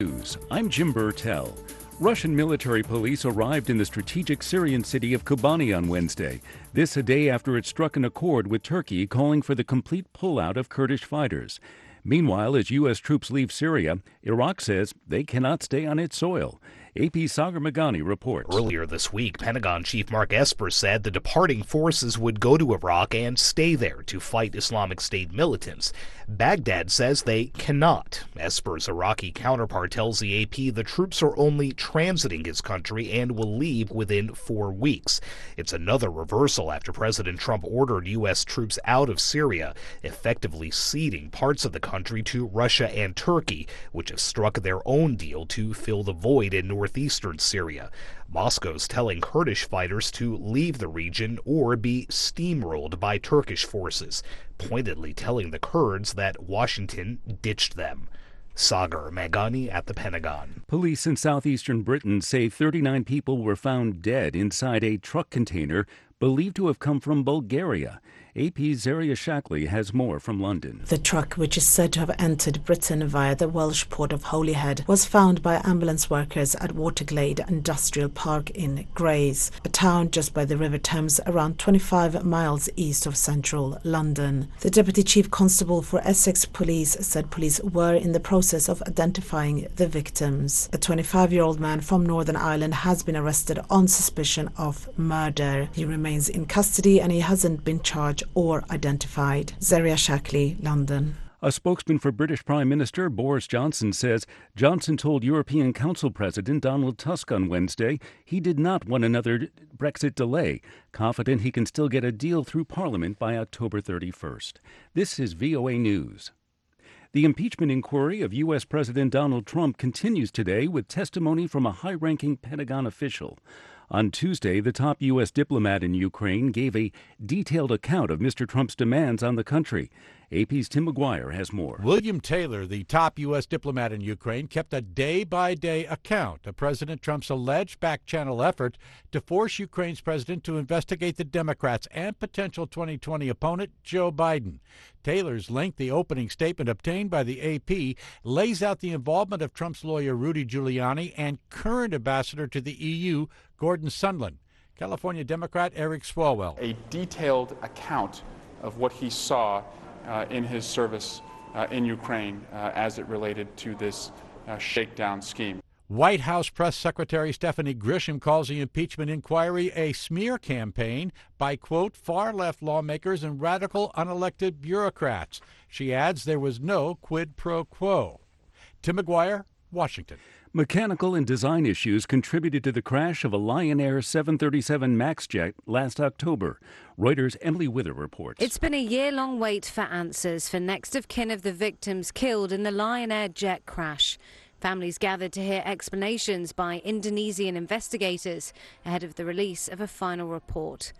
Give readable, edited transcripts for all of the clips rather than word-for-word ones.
News. I'm Jim Burtell. Russian military police arrived in the strategic Syrian city of Kobani on Wednesday. This a day after it struck an accord with Turkey calling for the complete pullout of Kurdish fighters. Meanwhile, as U.S. troops leave Syria, Iraq says they cannot stay on its soil. AP's Sagar Meghani reports. Earlier this week, Pentagon Chief Mark Esper said the departing forces would go to Iraq and stay there to fight Islamic State militants. Baghdad says they cannot. Esper's Iraqi counterpart tells the AP the troops are only transiting his country and will leave within 4 weeks. It's another reversal after President Trump ordered U.S. troops out of Syria, effectively ceding parts of the country to Russia and Turkey, which have struck their own deal to fill the void in northeastern Syria. Moscow's telling Kurdish fighters to leave the region or be steamrolled by Turkish forces, pointedly telling the Kurds that Washington ditched them. Sagar Meghani at the Pentagon. Police in southeastern Britain say 39 people were found dead inside a truck container believed to have come from Bulgaria. AP's Zaria Shackley has more from London. The truck, which is said to have entered Britain via the Welsh port of Holyhead, was found by ambulance workers at Waterglade Industrial Park in Grays, a town just by the River Thames around 25 miles east of central London. The Deputy Chief Constable for Essex Police said police were in the process of identifying the victims. A 25-year-old man from Northern Ireland has been arrested on suspicion of murder. He remains in custody and he hasn't been charged or identified. Zaria Shackley, London. A spokesman for British Prime Minister Boris Johnson says Johnson told European Council President Donald Tusk on Wednesday he did not want another Brexit delay, confident he can still get a deal through Parliament by October 31st. This is VOA News. The impeachment inquiry of U.S. President Donald Trump continues today with testimony from a high-ranking Pentagon official. On Tuesday, the top U.S. diplomat in Ukraine gave a detailed account of Mr. Trump's demands on the country. AP's Tim McGuire has more. William Taylor, the top U.S. diplomat in Ukraine, kept a day-by-day account of President Trump's alleged back-channel effort to force Ukraine's president to investigate the Democrats and potential 2020 opponent, Joe Biden. Taylor's lengthy opening statement obtained by the AP lays out the involvement of Trump's lawyer Rudy Giuliani and current ambassador to the EU, Gordon Sondland. California Democrat Eric Swalwell. A detailed account of what he saw in his service in Ukraine as it related to this shakedown scheme. White House Press Secretary Stephanie Grisham calls the impeachment inquiry a smear campaign by, quote, far-left lawmakers and radical unelected bureaucrats. She adds there was no quid pro quo. Tim McGuire, Washington. Mechanical and design issues contributed to the crash of a Lion Air 737 MAX jet last October. Reuters' Emily Wither reports. It's been a year-long wait for answers for next of kin of the victims killed in the Lion Air jet crash. Families gathered to hear explanations by Indonesian investigators ahead of the release of a final report.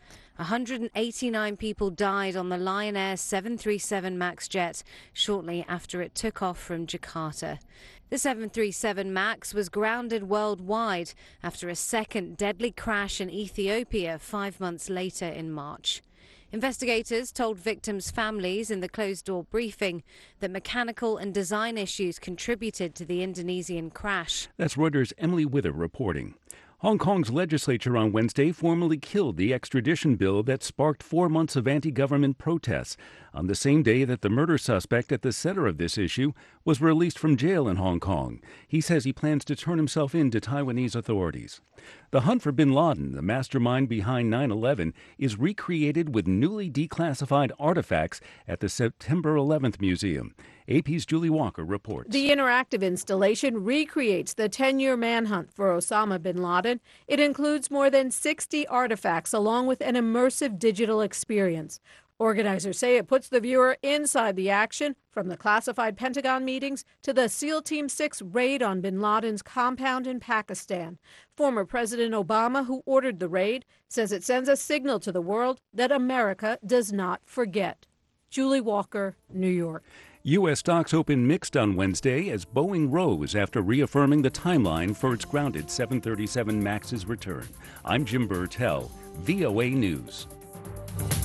189 people died on the Lion Air 737 MAX jet shortly after it took off from Jakarta. The 737 MAX was grounded worldwide after a second deadly crash in Ethiopia 5 months later in March. Investigators told victims' families in the closed-door briefing that mechanical and design issues contributed to the Indonesian crash. That's Reuters' Emily Wither reporting. Hong Kong's legislature on Wednesday formally killed the extradition bill that sparked 4 months of anti-government protests on the same day that the murder suspect at the center of this issue was released from jail in Hong Kong. He says he plans to turn himself in to Taiwanese authorities. The hunt for bin Laden, the mastermind behind 9/11, is recreated with newly declassified artifacts at the September 11th Museum. AP's Julie Walker reports. The interactive installation recreates the 10-year manhunt for Osama bin Laden. It includes more than 60 artifacts along with an immersive digital experience. Organizers say it puts the viewer inside the action, from the classified Pentagon meetings to the SEAL Team 6 raid on bin Laden's compound in Pakistan. Former President Obama, who ordered the raid, says it sends a signal to the world that America does not forget. Julie Walker, New York. U.S. stocks opened mixed on Wednesday as Boeing rose after reaffirming the timeline for its grounded 737 MAX's return. I'm Jim Burtell, VOA News.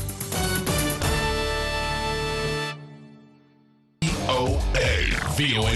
VOA